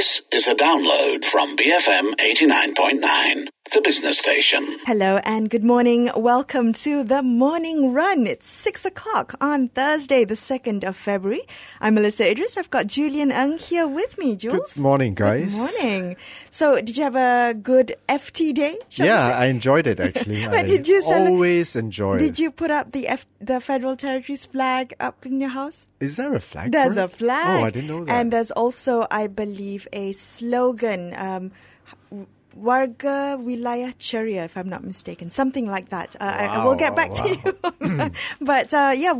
This is a download from BFM 89.9, the business station. Hello and good morning. Welcome to the Morning Run. It's 6 o'clock on Thursday, the 2nd of February. I'm Melissa Idris. I've got Julian Ng here with me. Jules? Good morning, guys. Good morning. So, did you have a good FT day? I enjoyed it, actually. But did you always enjoy it. Did you put up the Federal Territories flag up in your house? Is there a flag? There's a flag. Oh, I didn't know that. And there's also, I believe, a slogan, Warga Wilayah Ceria, if I'm not mistaken. Something like that. I will get back to you. But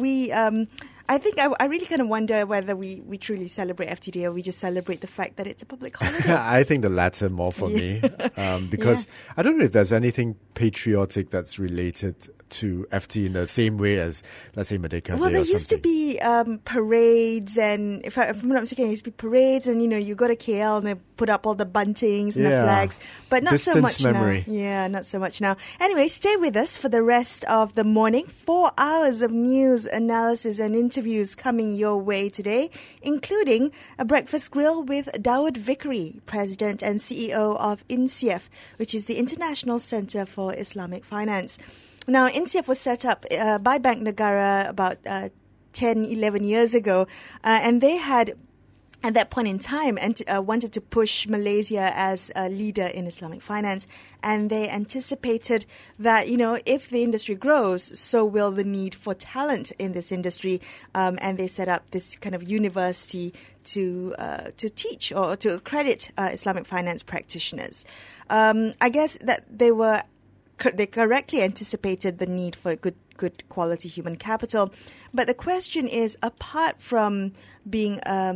I think I really kind of wonder whether we truly celebrate FTD or we just celebrate the fact that it's a public holiday. I think the latter more for me. Because I don't know if there's anything patriotic that's related to FT in the same way as, let's say, Merdeka Day. Well, there used to be parades, and if I'm not mistaken, there used to be parades, and you go to KL and they put up all the buntings and the flags, but not Distant so much memory. now. Yeah, not so much now. Anyway, stay with us for the rest of the morning. 4 hours of news, analysis, and interviews coming your way today, including a breakfast grill with Daud Vikri, President and CEO of INSIEF, which is the International Centre for Islamic Finance. Now, INSIEF was set up by Bank Negara about 10, 11 years ago, and they had, at that point in time, wanted to push Malaysia as a leader in Islamic finance, and they anticipated that, if the industry grows, so will the need for talent in this industry, and they set up this kind of university to teach or to accredit Islamic finance practitioners. I guess that they correctly anticipated the need for good quality human capital. But the question is, apart from being,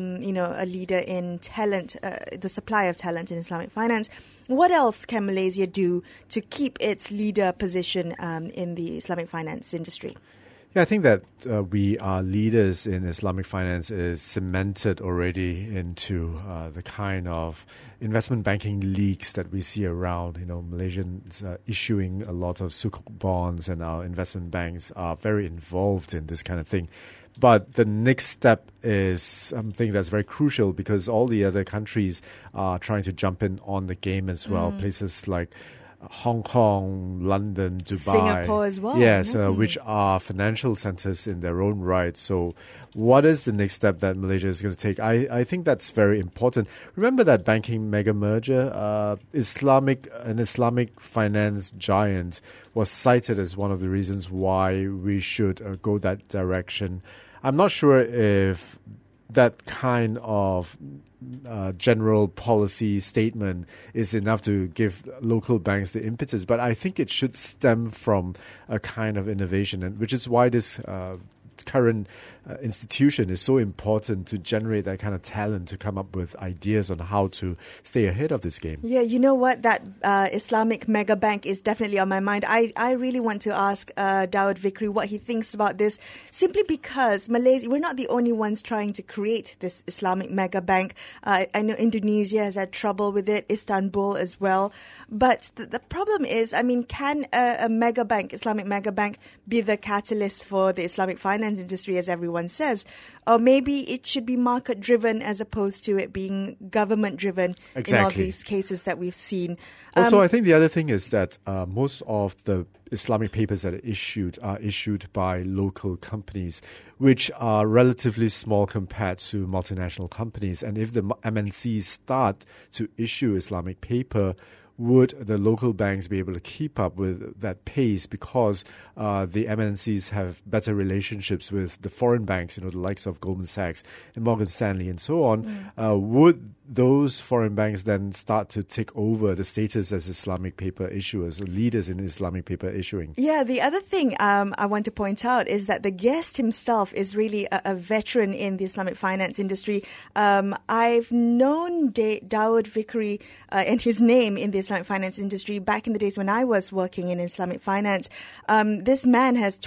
a leader in talent, the supply of talent in Islamic finance, what else can Malaysia do to keep its leader position in the Islamic finance industry? Yeah, I think that we are leaders in Islamic finance is cemented already into the kind of investment banking leaks that we see around. Malaysians issuing a lot of sukuk bonds, and our investment banks are very involved in this kind of thing. But the next step is something that's very crucial, because all the other countries are trying to jump in on the game as well. Places like Hong Kong, London, Dubai. Singapore as well. Yes, which are financial centers in their own right. So what is the next step that Malaysia is going to take? I think that's very important. Remember that banking mega merger? Islamic finance giant was cited as one of the reasons why we should go that direction. I'm not sure if that kind of general policy statement is enough to give local banks the impetus, but I think it should stem from a kind of innovation, and which is why this current institution is so important to generate that kind of talent to come up with ideas on how to stay ahead of this game. Yeah, you know what? That Islamic mega bank is definitely on my mind. I really want to ask Daud Vikri what he thinks about this, simply because Malaysia, we're not the only ones trying to create this Islamic mega bank. I know Indonesia has had trouble with it, Istanbul as well. But the problem is, can a mega bank, Islamic mega bank, be the catalyst for the Islamic finance industry, as everyone says? Or maybe it should be market-driven as opposed to it being government-driven in all these cases that we've seen. Also, I think the other thing is that most of the Islamic papers that are issued by local companies, which are relatively small compared to multinational companies. And if the MNCs start to issue Islamic paper, would the local banks be able to keep up with that pace, because the MNCs have better relationships with the foreign banks, the likes of Goldman Sachs and Morgan Stanley and so on? Would those foreign banks then start to take over the status as Islamic paper issuers, leaders in Islamic paper issuing? Yeah, the other thing I want to point out is that the guest himself is really a veteran in the Islamic finance industry. I've known Daud Vikri and his name in the Islamic finance industry back in the days when I was working in Islamic finance. This man has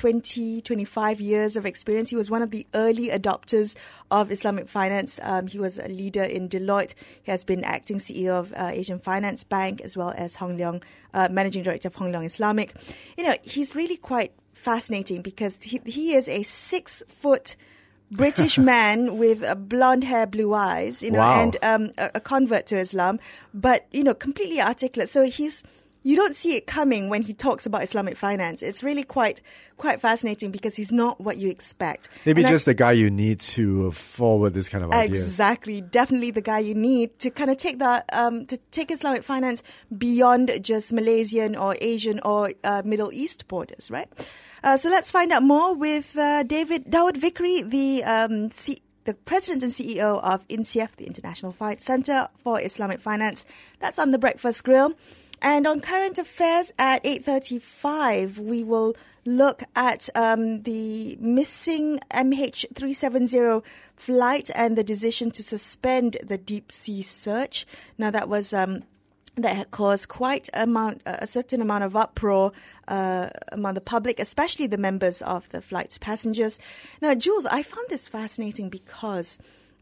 25 years of experience. He was one of the early adopters of Islamic finance. He was a leader in Deloitte. He has been acting CEO of Asian Finance Bank, as well as Hong Leong, Managing Director of Hong Leong Islamic. He's really quite fascinating because he is a 6 foot British man with blonde hair, blue eyes, Wow. and a convert to Islam, but, completely articulate. So you don't see it coming when he talks about Islamic finance. It's really quite fascinating because he's not what you expect. Maybe And just the guy you need to forward this kind of ideas. Exactly, definitely the guy you need to kind of take take Islamic finance beyond just Malaysian or Asian or Middle East borders, right? So let's find out more with Daud Vikri, the president and CEO of INSIEF, the International Centre for Islamic Finance. That's on the Breakfast Grill. And on current affairs at 8:35, we will look at the missing MH370 flight and the decision to suspend the deep sea search. Now, that was that had caused quite a certain amount of uproar among the public, especially the members of the flight's passengers. Now, Jules, I found this fascinating because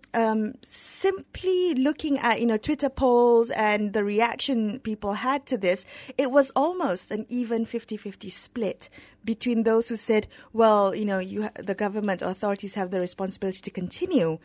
simply looking at, Twitter polls and the reaction people had to this, it was almost an even 50-50 split between those who said, well, the government authorities have the responsibility to continue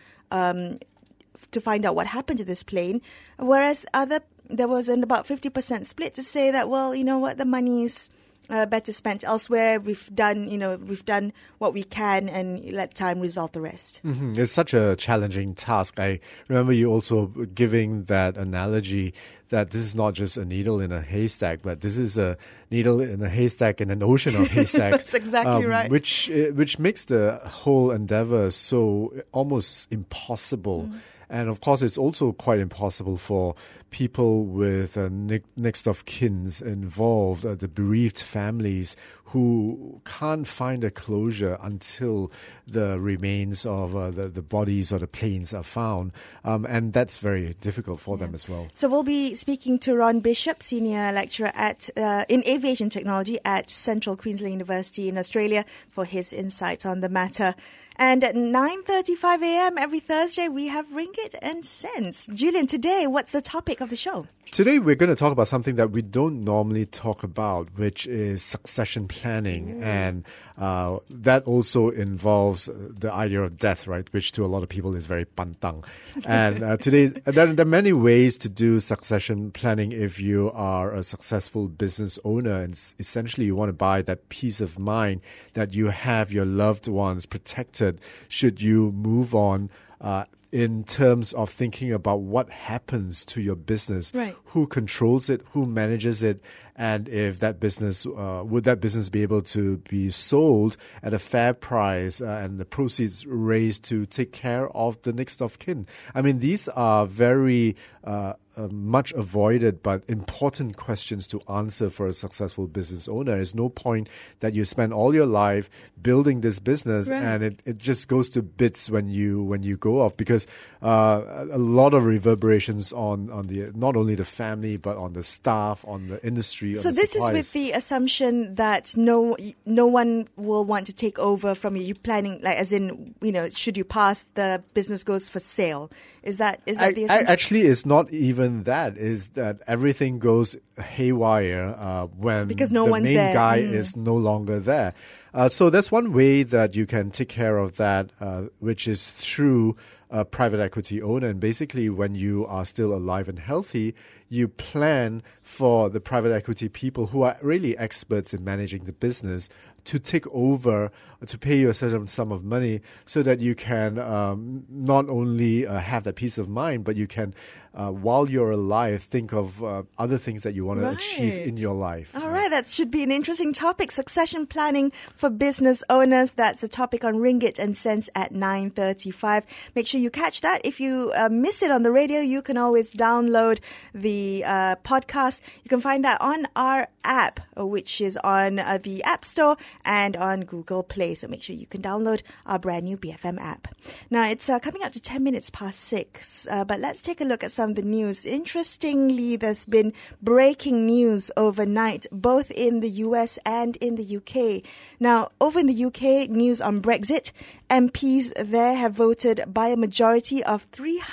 to find out what happened to this plane, whereas there was an about 50% split to say that, well, you know what, the money's better spent elsewhere. We've done what we can, and let time resolve the rest. Mm-hmm. It's such a challenging task. I remember you also giving that analogy that this is not just a needle in a haystack, but this is a needle in a haystack in an ocean of haystacks. That's exactly right. Which makes the whole endeavor so almost impossible. And of course, it's also quite impossible for people with next of kins involved, the bereaved families who can't find a closure until the remains of the bodies or the planes are found. And that's very difficult for them as well. So we'll be speaking to Ron Bishop, Senior Lecturer in Aviation Technology at Central Queensland University in Australia, for his insights on the matter. And at 9:35 a.m. every Thursday, we have Ringgit and Cents. Julian, today, what's the topic of the show? Today, we're going to talk about something that we don't normally talk about, which is succession planning. And that also involves the idea of death, right? Which to a lot of people is very pantang. And today, there are many ways to do succession planning if you are a successful business owner. And essentially, you want to buy that peace of mind that you have your loved ones protected should you move on, in terms of thinking about what happens to your business, right? Who controls it, who manages it, and if that business, would that business be able to be sold at a fair price and the proceeds raised to take care of the next of kin? I mean, these are very much avoided but important questions to answer for a successful business owner. There's no point that you spend all your life building this business, right, and it just goes to bits when you go off, because a lot of reverberations on the not only the family but on the staff, on the industry. So this is with the assumption that no one will want to take over from you. You planning, like, as in, should you pass, the business goes for sale. Is that the assumption? Actually, it's not even that. Is that everything goes haywire when because the one's main there. guy is no longer there. So that's one way that you can take care of that, which is through a private equity owner. And basically, when you are still alive and healthy, you plan for the private equity people who are really experts in managing the business to take over, to pay you a certain sum of money so that you can not only have that peace of mind, but you can, while you're alive, think of other things that you want to achieve in your life. All right, that should be an interesting topic. Succession planning for business owners. That's the topic on Ringgit and Cents at 9:35. Make sure you catch that. If you miss it on the radio, you can always download the podcast. You can find that on our app, which is on the App Store and on Google Play. So make sure you can download our brand new BFM app. Now, it's coming up to 10 minutes past 6, but let's take a look at some of the news. Interestingly, there's been breaking news overnight, both in the US and in the UK. Now, over in the UK, news on Brexit. MPs there have voted by a majority of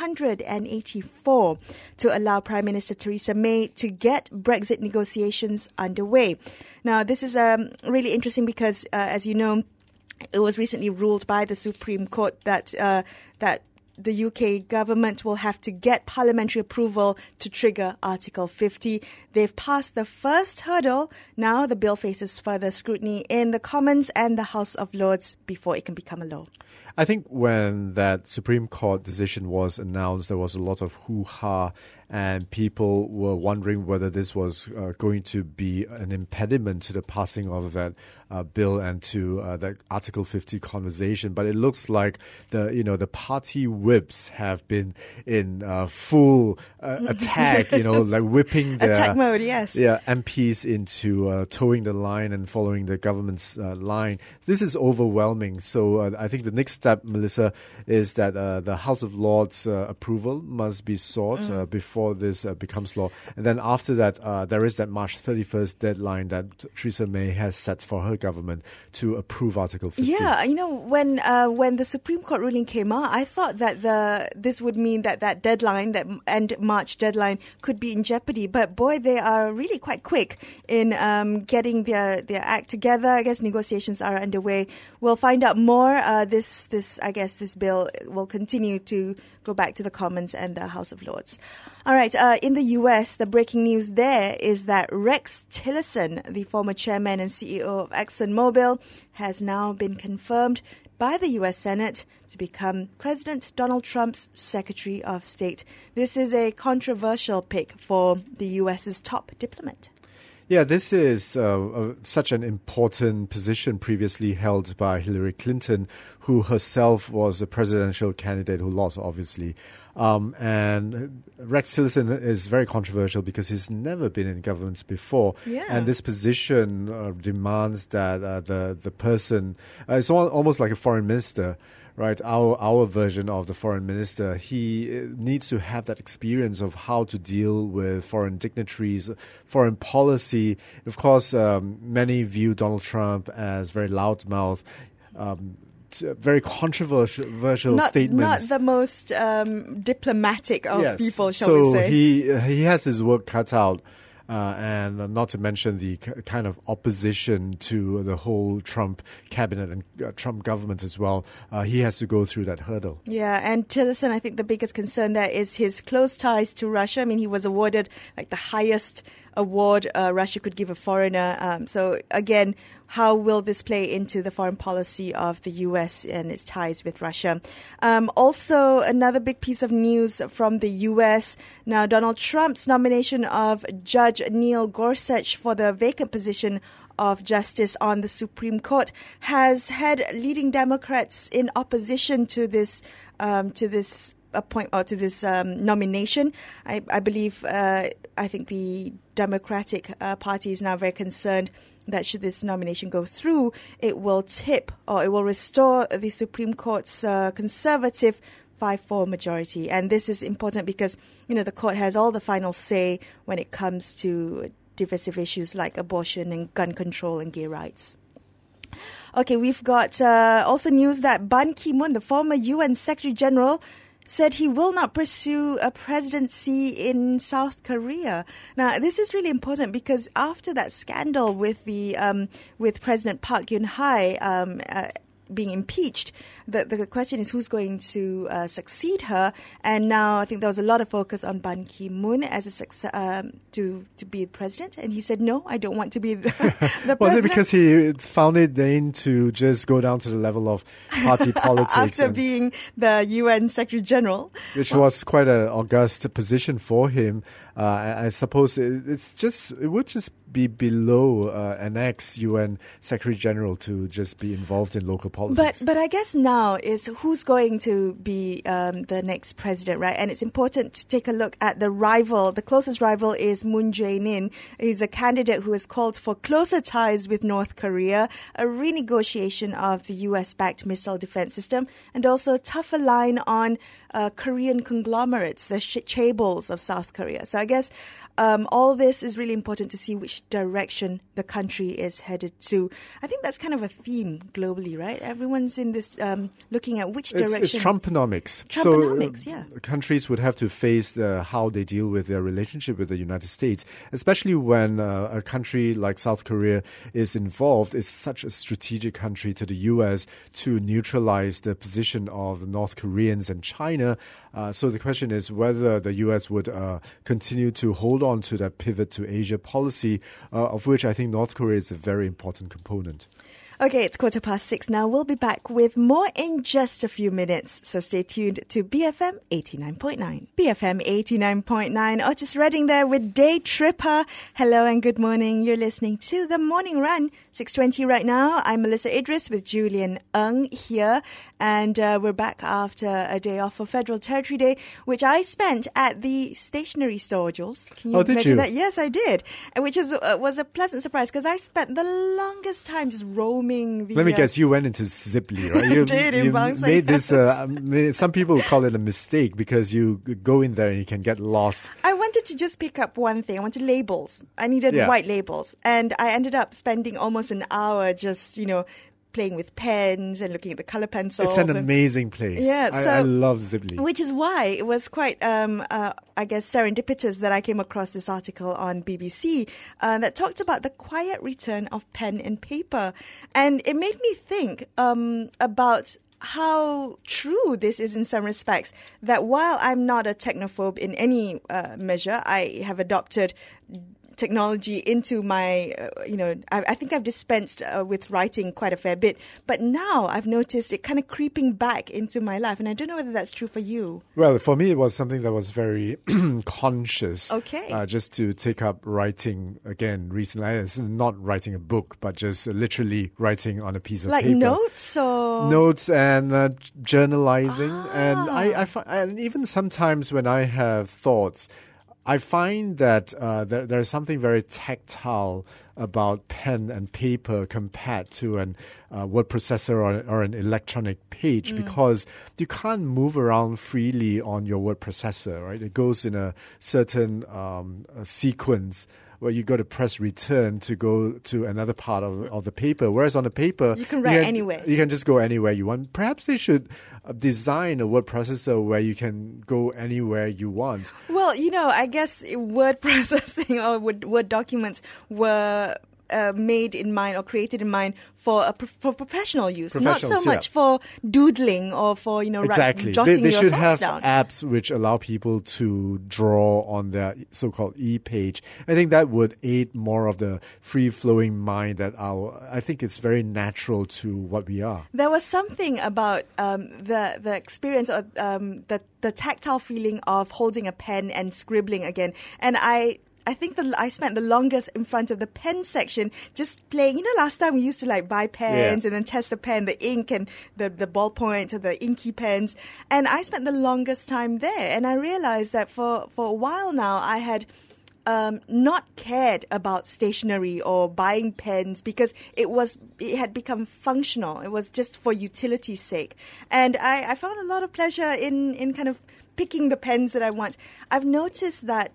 384 to allow Prime Minister Theresa May to get Brexit negotiations underway. Now, this is really interesting because, as you know, It was recently ruled by the Supreme Court that the UK government will have to get parliamentary approval to trigger Article 50. They've passed the first hurdle. Now the bill faces further scrutiny in the Commons and the House of Lords before it can become a law. I think when that Supreme Court decision was announced, there was a lot of hoo-ha, and people were wondering whether this was going to be an impediment to the passing of that bill and to that Article 50 conversation. But it looks like the party whips have been in full attack, like whipping their attack mode, yes. Yeah, MPs into towing the line and following the government's line. This is overwhelming. So I think the next step, Melissa, is that the House of Lords approval must be sought before this becomes law. And then after that, there is that March 31st deadline that Theresa May has set for her government to approve Article 50. Yeah, when the Supreme Court ruling came out, I thought that this would mean that deadline, that end March deadline, could be in jeopardy. But boy, they are really quite quick in getting their act together. I guess negotiations are underway. We'll find out more. This bill will continue to go back to the Commons and the House of Lords. All right, in the US, the breaking news there is that Rex Tillerson, the former chairman and CEO of ExxonMobil, has now been confirmed by the US Senate to become President Donald Trump's Secretary of State. This is a controversial pick for the US's top diplomat. Yeah, this is such an important position previously held by Hillary Clinton, who herself was a presidential candidate who lost, obviously. And Rex Tillerson is very controversial because he's never been in governments before. Yeah. And this position demands that the person, it's almost like a foreign minister, right? Our version of the foreign minister, he needs to have that experience of how to deal with foreign dignitaries, foreign policy. Of course, many view Donald Trump as very loudmouth, very controversial statements. Not the most diplomatic of people, shall we say. So he has his work cut out. And not to mention the kind of opposition to the whole Trump cabinet and Trump government as well. He has to go through that hurdle. Yeah, and Tillerson, I think the biggest concern there is his close ties to Russia. I mean, he was awarded like the highest award Russia could give a foreigner. So again, how will this play into the foreign policy of the U.S. and its ties with Russia? Also, another big piece of news from the U.S. Now, Donald Trump's nomination of Judge Neil Gorsuch for the vacant position of justice on the Supreme Court has had leading Democrats in opposition to this nomination. I believe I think the Democratic Party is now very concerned that should this nomination go through, it will tip or it will restore the Supreme Court's conservative 5-4 majority. And this is important because, the court has all the final say when it comes to divisive issues like abortion and gun control and gay rights. Okay, we've got also news that Ban Ki-moon, the former UN Secretary General, said he will not pursue a presidency in South Korea. Now, this is really important because after that scandal with with President Park Geun-hye being impeached, the question is who's going to succeed her. And now I think there was a lot of focus on Ban Ki-moon as to be president. And he said, no, I don't want to be the president. Was it because he found it vain to just go down to the level of party politics? After being the UN Secretary General. Which was quite an august position for him. I suppose it would just be below an ex-UN Secretary General to just be involved in local politics. But I guess now is who's going to be the next president, right? And it's important to take a look at the rival. The closest rival is Moon Jae-in. He's a candidate who has called for closer ties with North Korea, a renegotiation of the US-backed missile defense system, and also a tougher line on Korean conglomerates, the chaebols of South Korea. So I guess all this is really important to see which which direction the country is headed to. I think that's kind of a theme globally, right? Everyone's in this looking at which direction. It's Trumponomics. Trumponomics, yeah. Countries would have to face how they deal with their relationship with the United States, especially when a country like South Korea is involved. It's such a strategic country to the U.S. to neutralize the position of the North Koreans and China. So the question is whether the U.S. would continue to hold on to that pivot to Asia policy, of which I think North Korea is a very important component. Okay, it's 6:15 now. We'll be back with more in just a few minutes. So stay tuned to BFM 89.9. BFM 89.9. Otis Redding there with Day Tripper. Hello and good morning. You're listening to The Morning Run. 6:20 right now. I'm Melissa Idris with Julian Ng here. And we're back after a day off for Federal Territory Day, which I spent at the stationery store, Jules. Can you imagine that? Yes, I did. Which was a pleasant surprise because I spent the longest time just roaming. Let me guess, you went into Ziply, right? You did in Bangsa. Made this. Some people call it a mistake because you go in there and you can get lost. I wanted to just pick up one thing. I wanted labels. I needed white labels, and I ended up spending almost an hour just, playing with pens and looking at the color pencils. It's an amazing place. Yeah, I love Ziply. Which is why it was quite, I guess, serendipitous that I came across this article on BBC that talked about the quiet return of pen and paper. And it made me think about how true this is in some respects, that while I'm not a technophobe in any measure, I have adopted technology into my, I think I've dispensed with writing quite a fair bit. But now I've noticed it kind of creeping back into my life. And I don't know whether that's true for you. Well, for me, it was something that was very conscious. Okay. Just to take up writing again recently. It's not writing a book, but just literally writing on a piece of paper. Like notes or? Notes and journalizing. And and even sometimes when I have thoughts, I find that there's something very tactile about pen and paper compared to an word processor or an electronic page because you can't move around freely on your word processor, right? It goes in a certain sequence where you got to press return to go to another part of the paper. Whereas on the paper, you can write anywhere. You can just go anywhere you want. Perhaps they should design a word processor where you can go anywhere you want. Well, I guess word processing or word documents were made in mind or created in mind for professional use, not so much for doodling or for exactly. Jotting they your should thoughts have down. apps which allow people to draw on their so-called e-page. I think that would aid more of the free-flowing mind that I think it's very natural to what we are. There was something about the experience of the tactile feeling of holding a pen and scribbling again, and I think I spent the longest in front of the pen section just playing. Last time we used to buy pens and then test the pen, the ink and the ballpoint or the inky pens. And I spent the longest time there. And I realized that for a while now I had not cared about stationery or buying pens because it had become functional. It was just for utility's sake. And I found a lot of pleasure in kind of picking the pens that I want. I've noticed that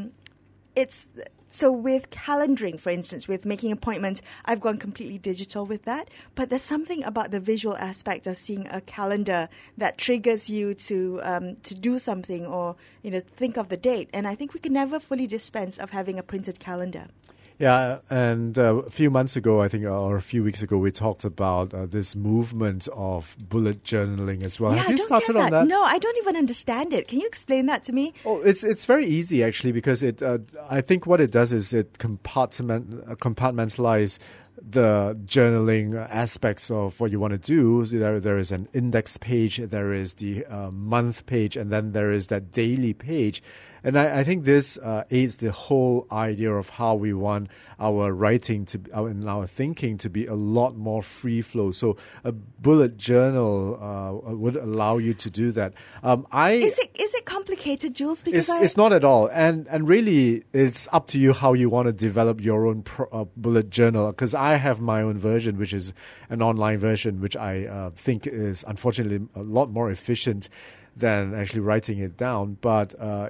so with calendaring, for instance, with making appointments, I've gone completely digital with that. But there's something about the visual aspect of seeing a calendar that triggers you to do something or think of the date. And I think we can never fully dispense of having a printed calendar. Yeah, and a few months ago, I think, or a few weeks ago, we talked about this movement of bullet journalism as well. Yeah, Have you started on that? No, I don't even understand it. Can you explain that to me? Oh, it's very easy actually because I think what it does is it compartmentalize the journaling aspects of what you want to do. There is an index page, there is the month page, and then there is that daily page. And I think this aids the whole idea of how we want our writing and our thinking to be a lot more free flow. So a bullet journal would allow you to do that. Is it complicated, Jules? Because it's not at all. And really, it's up to you how you want to develop your own bullet journal. Because I have my own version, which is an online version, which I think is unfortunately a lot more efficient. than actually writing it down. But,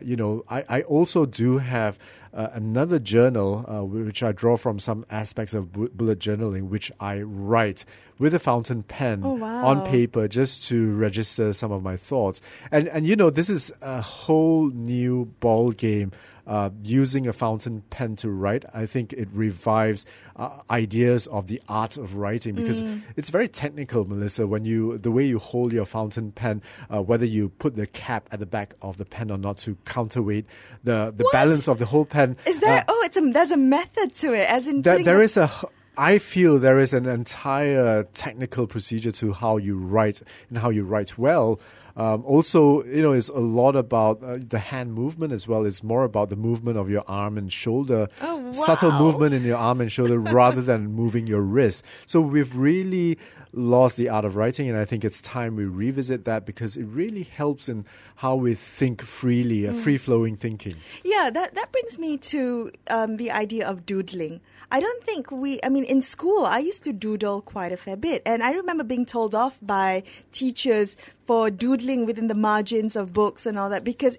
I also do have another journal, which I draw from some aspects of bullet journaling, which I write with a fountain pen on paper just to register some of my thoughts. And this is a whole new ball game. Using a fountain pen to write, I think it revives ideas of the art of writing, because it's very technical, Melissa, when the way you hold your fountain pen, whether you put the cap at the back of the pen or not to counterweight the balance of the whole pen. Is there? There's a method to it, as in I feel there is an entire technical procedure to how you write and how you write well. Also, it's a lot about the hand movement as well. It's more about the movement of your arm and shoulder, subtle movement in your arm and shoulder rather than moving your wrist. So we've really lost the art of writing, and I think it's time we revisit that, because it really helps in how we think freely, free-flowing thinking. Yeah, that brings me to the idea of doodling. I don't think in school, I used to doodle quite a fair bit. And I remember being told off by teachers for doodling within the margins of books and all that, because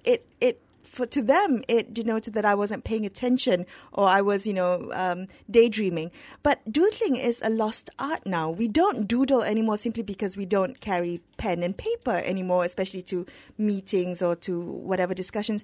to them, it denoted that I wasn't paying attention or I was, daydreaming. But doodling is a lost art now. We don't doodle anymore simply because we don't carry pen and paper anymore, especially to meetings or to whatever discussions.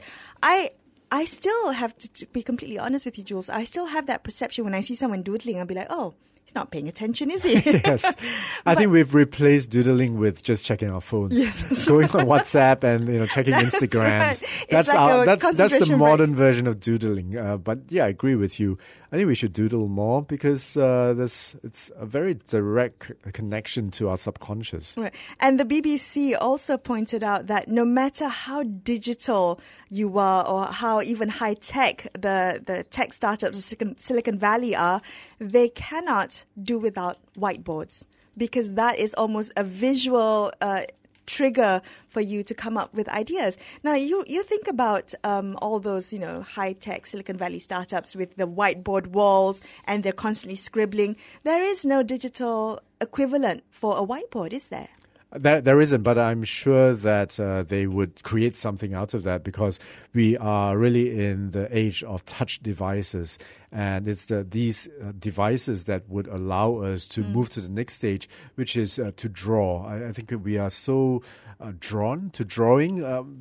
I still have to be completely honest with you, Jules. I still have that perception when I see someone doodling. I'll be like, oh, he's not paying attention, is he? Yes. I think we've replaced doodling with just checking our phones. Yes, going on WhatsApp and checking Instagrams. Right. That's the modern version of doodling. But yeah, I agree with you. I think we should doodle more, because it's a very direct connection to our subconscious. Right. And the BBC also pointed out that no matter how digital you are or how even high tech the tech startups of Silicon Valley are, they cannot do without whiteboards, because that is almost a visual trigger for you to come up with ideas. Now, you think about all those, high-tech Silicon Valley startups with the whiteboard walls, and they're constantly scribbling. There is no digital equivalent for a whiteboard, is there? There isn't, but I'm sure that they would create something out of that, because we are really in the age of touch devices, and it's these devices that would allow us to move to the next stage, which is to draw. I think we are so drawn to drawing.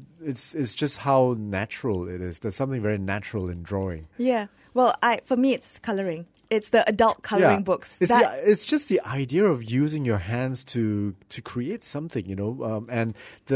It's just how natural it is. There's something very natural in drawing. Yeah. Well, for me, it's coloring. It's the adult coloring books. It's just the idea of using your hands to create something, and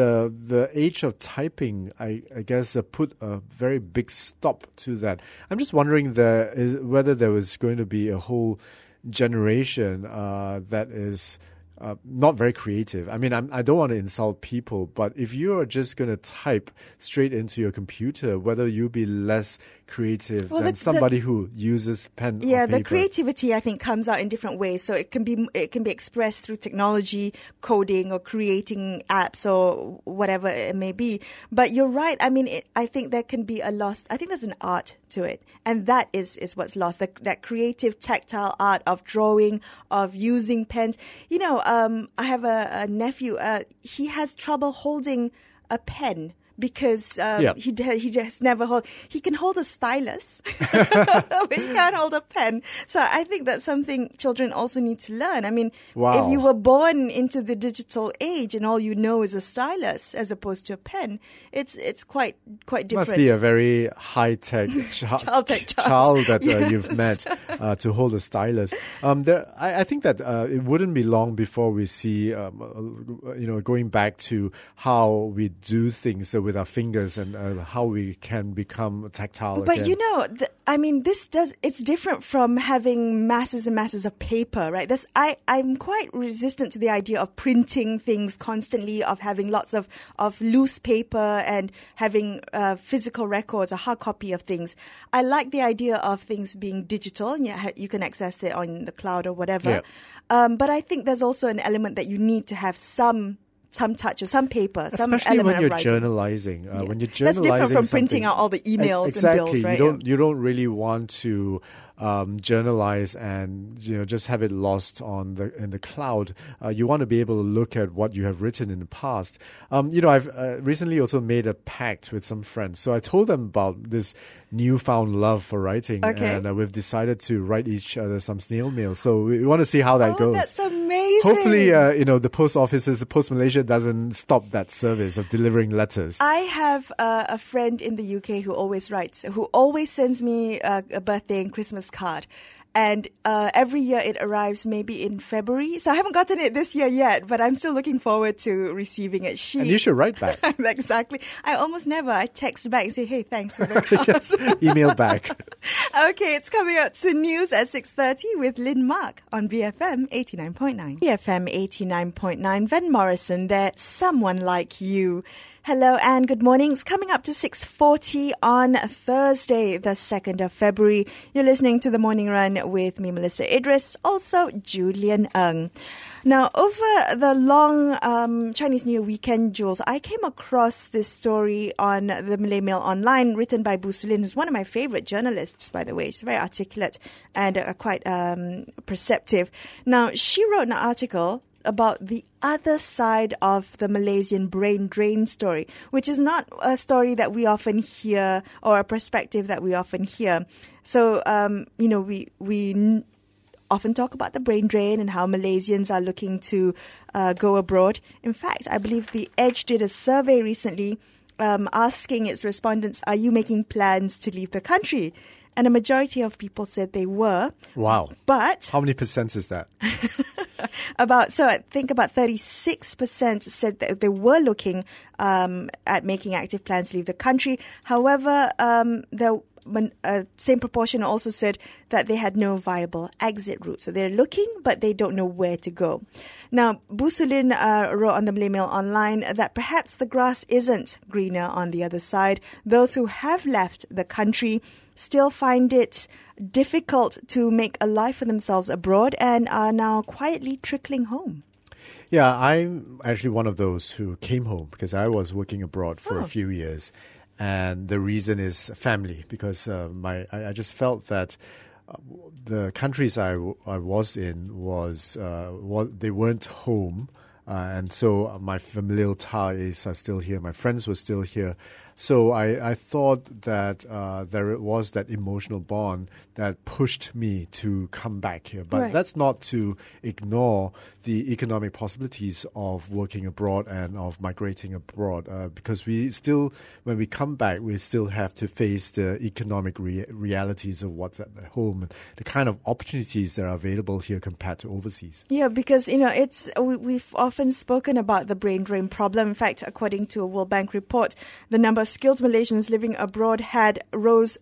the age of typing, I guess, put a very big stop to that. I'm just wondering whether there was going to be a whole generation that is not very creative. I mean, I don't want to insult people, but if you're just going to type straight into your computer, whether you'll be less creative than somebody who uses pen or paper. The creativity, I think, comes out in different ways. So it can be expressed through technology, coding, or creating apps or whatever it may be. But you're right. I mean, I think there can be a loss. I think there's an art to it, and that is what's lost. That creative, tactile art of drawing, of using pens. I have a nephew. He has trouble holding a pen, because he just never he can hold a stylus, but he can't hold a pen. So I think that's something children also need to learn. I mean, if you were born into the digital age and all you know is a stylus as opposed to a pen, it's quite different. Must be a very high-tech child that you've met to hold a stylus. I think that it wouldn't be long before we see, going back to how we do things with our fingers and how we can become tactile But again. it's different from having masses and masses of paper, right? I'm quite resistant to the idea of printing things constantly, of having lots of loose paper and having physical records, a hard copy of things. I like the idea of things being digital, and you can access it on the cloud or whatever. Yeah. But I think there's also an element that you need to have some some touch of some paper, some Especially element when you're of writing. journalizing. When you're journalizing, That's different from something- printing out all the emails exactly. and bills, right? You don't really want to journalize and just have it lost in the cloud. You want to be able to look at what you have written in the past. I've recently also made a pact with some friends. So I told them about this newfound love for writing, Okay. and we've decided to write each other some snail mail. So we want to see how that goes. That's amazing. Hopefully, the post offices, Post Malaysia doesn't stop that service of delivering letters. I have a friend in the UK who always writes, who always sends me a birthday and Christmas card. And every year it arrives maybe in February. So I haven't gotten it this year yet, but I'm still looking forward to receiving it. And you should write back. Exactly. I almost never. I text back and say, hey, thanks for the card. Just email back. Okay, it's coming up to news at 6:30 with Lynn Mark on BFM 89.9. BFM 89.9. Van Morrison there, Someone Like You. Hello and good morning. It's coming up to 6:40 on Thursday, the 2nd of February. You're listening to The Morning Run with me, Melissa Idris, also Julian Ng. Now, over the long Chinese New Year weekend, Jules, I came across this story on the Malay Mail Online, written by Bu Sulin, who's one of my favorite journalists, by the way. She's very articulate and quite perceptive. Now, she wrote an article about the other side of the Malaysian brain drain story, which is not a story that we often hear or a perspective that we often hear. So, we often talk about the brain drain and how Malaysians are looking to go abroad. In fact, I believe The Edge did a survey recently asking its respondents, are you making plans to leave the country? And a majority of people said they were. Wow. But how many percent is that? I think about 36% said that they were looking at making active plans to leave the country. However, the same proportion also said that they had no viable exit route. So they're looking, but they don't know where to go. Now, Bu Sulin wrote on the Malay Mail Online that perhaps the grass isn't greener on the other side. Those who have left the country still find it difficult to make a life for themselves abroad and are now quietly trickling home. Yeah, I'm actually one of those who came home because I was working abroad for a few years. And the reason is family, because I just felt that the countries I was in they weren't home. And so my familial ties are still here. My friends were still here. So I thought that there was that emotional bond that pushed me to come back here. But that's not to ignore the economic possibilities of working abroad and of migrating abroad. Because when we come back, we still have to face the economic realities of what's at home and the kind of opportunities that are available here compared to overseas. Yeah, because, we've often spoken about the brain drain problem. In fact, according to a World Bank report, the number of skilled Malaysians living abroad had rose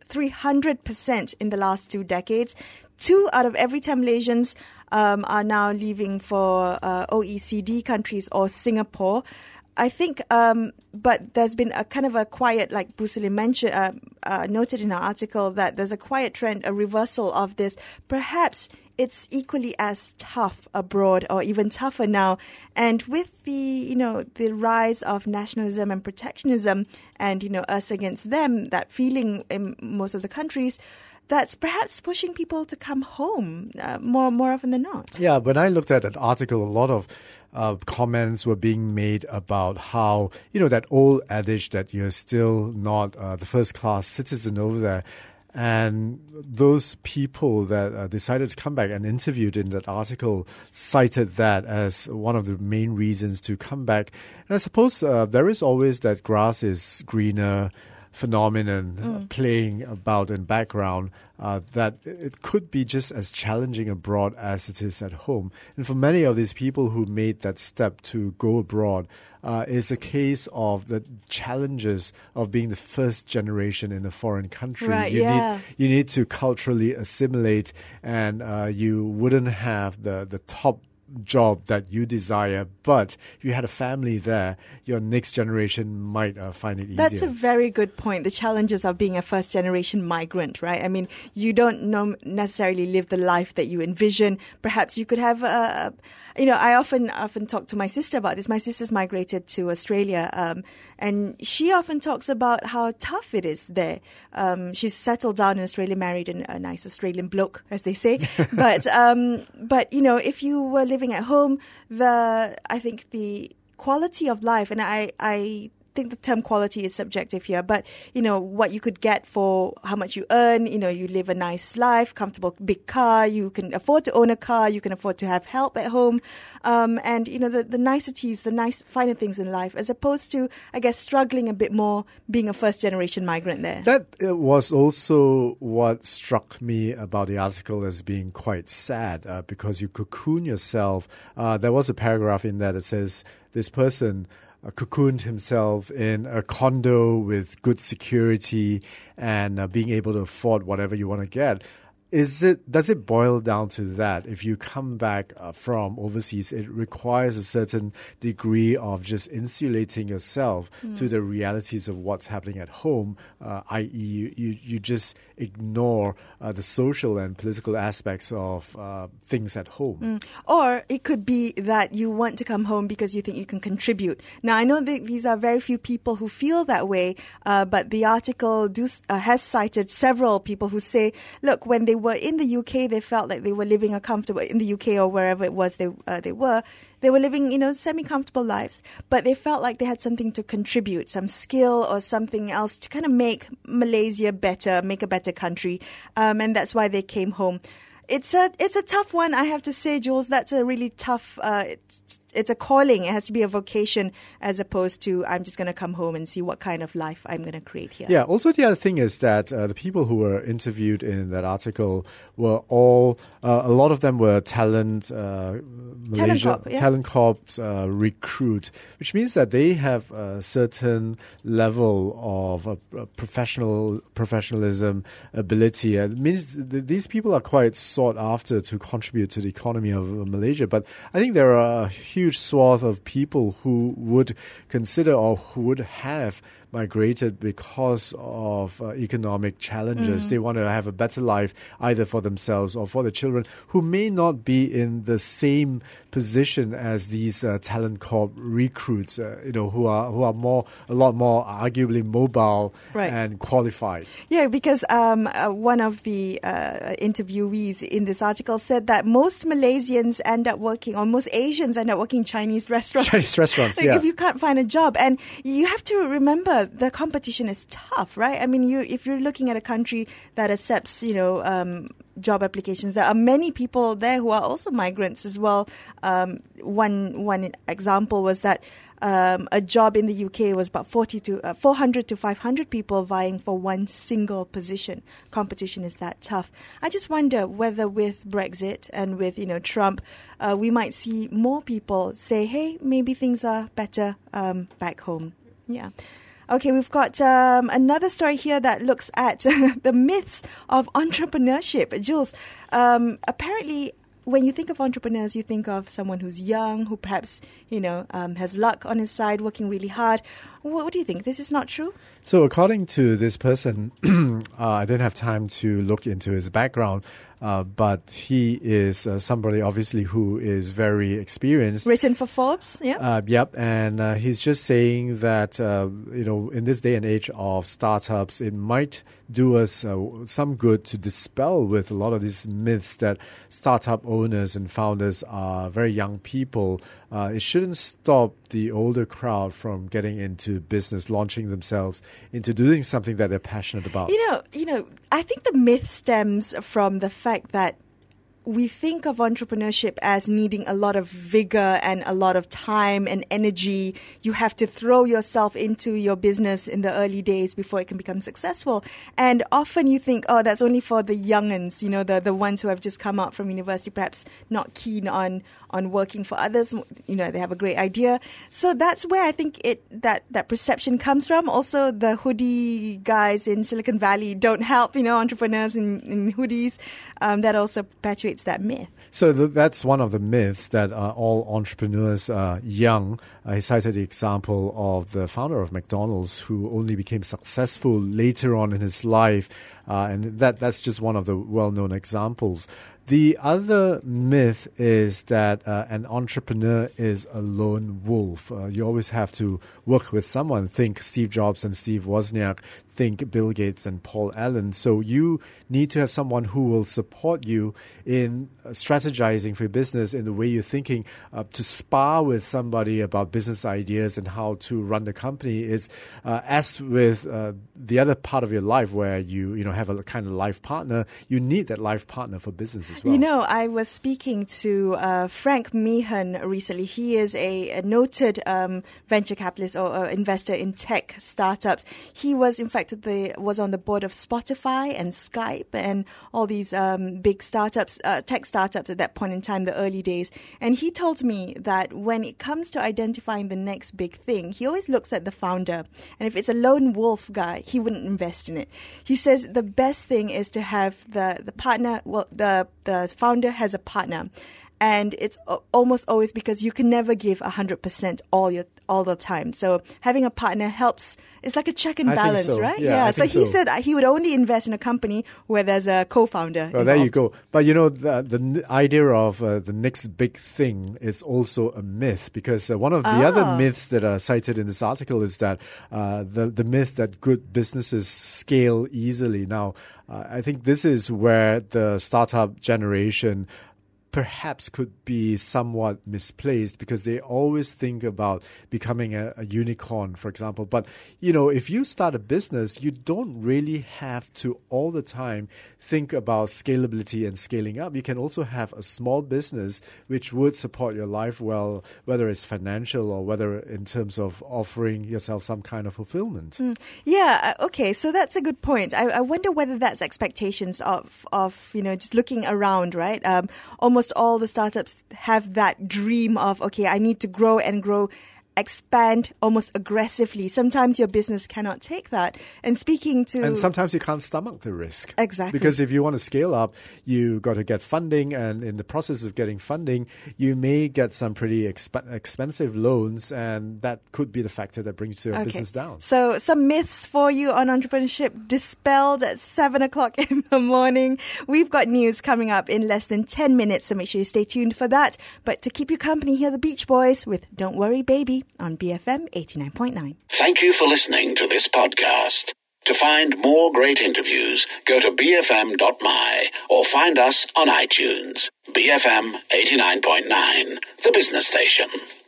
300% in the last 2 decades. 2 out of every 10 Malaysians are now leaving for OECD countries or Singapore. I think, but there's been a kind of a quiet, like Bu Sulin mentioned, noted in her article, that there's a quiet trend, a reversal of this. Perhaps it's equally as tough abroad or even tougher now. And with the rise of nationalism and protectionism and, us against them, that feeling in most of the countries, that's perhaps pushing people to come home more often than not. Yeah, when I looked at that article, a lot of comments were being made about how, that old adage that you're still not the first-class citizen over there. And those people that decided to come back and interviewed in that article cited that as one of the main reasons to come back. And I suppose there is always that grass is greener phenomenon playing about in background, that it could be just as challenging abroad as it is at home. And for many of these people who made that step to go abroad, is a case of the challenges of being the first generation in a foreign country. Right, you need to culturally assimilate, and you wouldn't have the top job that you desire, but if you had a family there, your next generation might find it easier. That's a very good point. The challenges of being a first-generation migrant, right? I mean, you don't necessarily live the life that you envision. Perhaps you could have I often talk to my sister about this. My sister's migrated to Australia, and she often talks about how tough it is there. She's settled down in Australia, married a nice Australian bloke, as they say. But if you were living at home, I think the quality of life, and I think the term quality is subjective here, but what you could get for how much you earn, you live a nice life, comfortable big car, you can afford to own a car, you can afford to have help at home, and the niceties, the nice finer things in life, as opposed to, I guess, struggling a bit more being a first generation migrant there. That was also what struck me about the article as being quite sad, because you cocoon yourself. There was a paragraph in there that says this person cocooned himself in a condo with good security and being able to afford whatever you want to get. Does it boil down to that? If you come back from overseas, it requires a certain degree of just insulating yourself to the realities of what's happening at home, i.e. you just ignore the social and political aspects of things at home. Or it could be that you want to come home because you think you can contribute. Now, I know that these are very few people who feel that way, but the article has cited several people who say, look, when they were in the UK, they felt like they were living a comfortable, in the UK or wherever it was they were living, semi-comfortable lives, but they felt like they had something to contribute, some skill or something else to kind of make Malaysia better, make a better country, and that's why they came home. It's a tough one, I have to say, Jules. That's a really tough. It's a calling. It has to be a vocation, as opposed to I'm just going to come home and see what kind of life I'm going to create here. Yeah. Also, the other thing is that the people who were interviewed in that article were all a lot of them were Talent Corp's recruit, which means that they have a certain level of professionalism, ability. And it means these people are quite sought after to contribute to the economy of Malaysia. But I think there are a huge swath of people who would consider or who would have migrated because of economic challenges. They want to have a better life either for themselves or for the children, who may not be in the same position as these Talent Corp recruits, who are a lot more arguably mobile and qualified. Yeah, because one of the interviewees in this article said that most Malaysians end up working, or most Asians end up working in Chinese restaurants. Yeah. If you can't find a job. And you have to remember, the competition is tough, right? I mean, if you're looking at a country that accepts, job applications, there are many people there who are also migrants as well. One example was that a job in the UK was about 400 to 500 people vying for one single position. Competition is that tough. I just wonder whether with Brexit and with Trump, we might see more people say, hey, maybe things are better back home. Yeah. Okay, we've got another story here that looks at the myths of entrepreneurship. Jules, apparently when you think of entrepreneurs, you think of someone who's young, who perhaps, has luck on his side, working really hard. What do you think? This is not true? So according to this person, I didn't have time to look into his background, but he is somebody obviously who is very experienced. Written for Forbes, yeah? Yep, and he's just saying that, in this day and age of startups, it might do us some good to dispel with a lot of these myths that startup owners and founders are very young people. It shouldn't stop the older crowd from getting into business, launching themselves into doing something that they're passionate about. I think the myth stems from the fact that we think of entrepreneurship as needing a lot of vigor and a lot of time and energy. You have to throw yourself into your business in the early days before it can become successful. And often you think, oh, that's only for the young'uns, the ones who have just come out from university, perhaps not keen on working for others. They have a great idea. So that's where I think that perception comes from. Also, the hoodie guys in Silicon Valley don't help, entrepreneurs in hoodies. That also perpetuates perpetuates that myth. So that's one of the myths that all entrepreneurs are young. He cited the example of the founder of McDonald's who only became successful later on in his life. And that's just one of the well-known examples. The other myth is that an entrepreneur is a lone wolf. You always have to work with someone. Think Steve Jobs and Steve Wozniak. Think Bill Gates and Paul Allen. So you need to have someone who will support you in strategizing for your business, in the way you're thinking, to spar with somebody about business ideas and how to run the company. Is as with the other part of your life where you have a kind of life partner, you need that life partner for business as well. I was speaking to Frank Meehan recently. He is a noted venture capitalist or investor in tech startups. He was, in fact, was on the board of Spotify and Skype and all these big startups, tech startups at that point in time, the early days. And he told me that when it comes to identifying the next big thing, he always looks at the founder. And if it's a lone wolf guy, he wouldn't invest in it. He says the best thing is to have the partner, the founder has a partner. And it's almost always because you can never give 100% all the time. So having a partner helps. It's like a check and balance, so. right? Yeah. So he said he would only invest in a company where there's a co-founder involved. There you go. But the idea of the next big thing is also a myth, because one of the other myths that are cited in this article is that the myth that good businesses scale easily. Now, I think this is where the startup generation perhaps could be somewhat misplaced, because they always think about becoming a unicorn, for example. But, if you start a business, you don't really have to all the time think about scalability and scaling up. You can also have a small business which would support your life well, whether it's financial or whether in terms of offering yourself some kind of fulfillment. Okay. So that's a good point. I wonder whether that's expectations of just looking around, right? Almost all the startups have that dream of, okay, I need to grow and grow, expand almost aggressively. Sometimes your business cannot take that. And sometimes you can't stomach the risk. Exactly. Because if you want to scale up, you got to get funding. And in the process of getting funding, you may get some pretty expensive loans. And that could be the factor that brings your business down. So some myths for you on entrepreneurship dispelled at 7 o'clock in the morning. We've got news coming up in less than 10 minutes. So make sure you stay tuned for that. But to keep you company, here are the Beach Boys with Don't Worry Baby on BFM 89.9. Thank you for listening to this podcast. To find more great interviews, go to bfm.my or find us on iTunes. BFM 89.9, the business station.